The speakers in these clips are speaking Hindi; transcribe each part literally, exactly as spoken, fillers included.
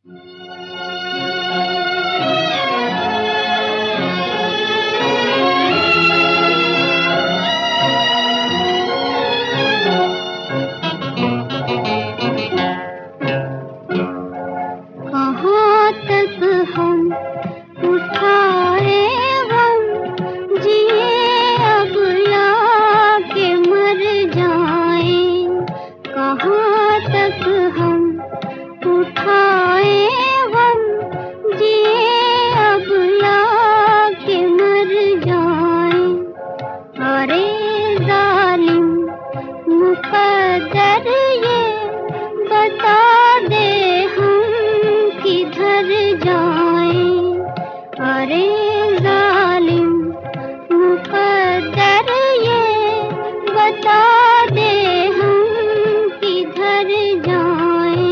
कहाँ तक हम उठाए गम, जिए अब या के मर जाएं। कहाँ तक हम उठाए गम, जिए अब या के मर जाएं। अरे जालिम मुक़द्दर ये बता दे हम किधर जाएं। अरे जालिम मुक़द्दर ये बता दे हम किधर जाएं।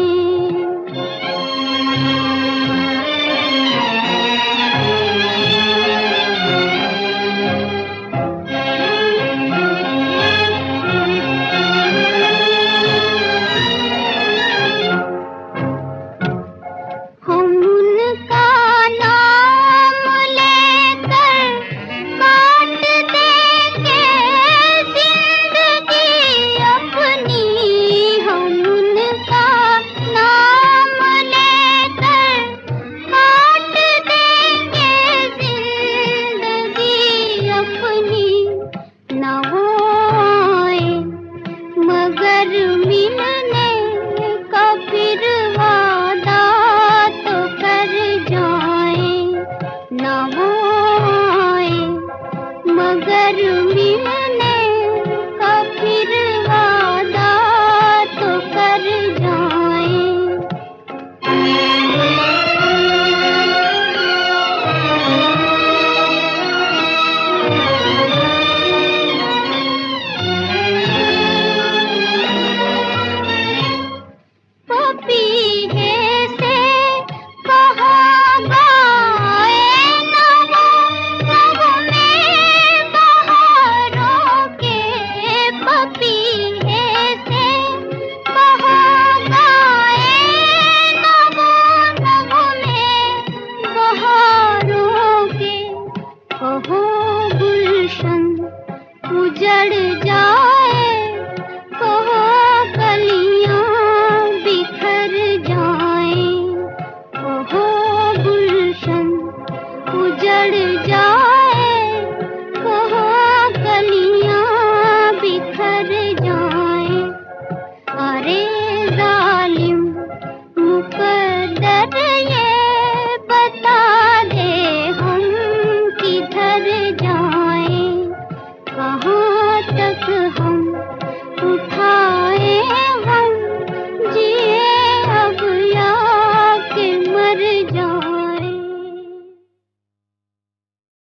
हम उनका नाम लेकर काट देंगे जिंदगी अपनी। हम उनका नाम लेकर काट देंगे जिंदगी अपनी। न वो आए मगर मिलने का फिर वादा तो कर जाएं। न वो आए मगर मिलने का फिर वादा तो कर जाएं। पपीहे से कहाँ गाए नगो नगमे बहारों के। पपीहे से कहाँ गाए नगो नगमे बहारों के। कहो गुलशन उजड़ जाए, कहो कलियां बिखर जाएं। कहो गुलशन उजड़ जाए, कहो कलियां बिखर जाएं। अरे जालिम मुक़द्दर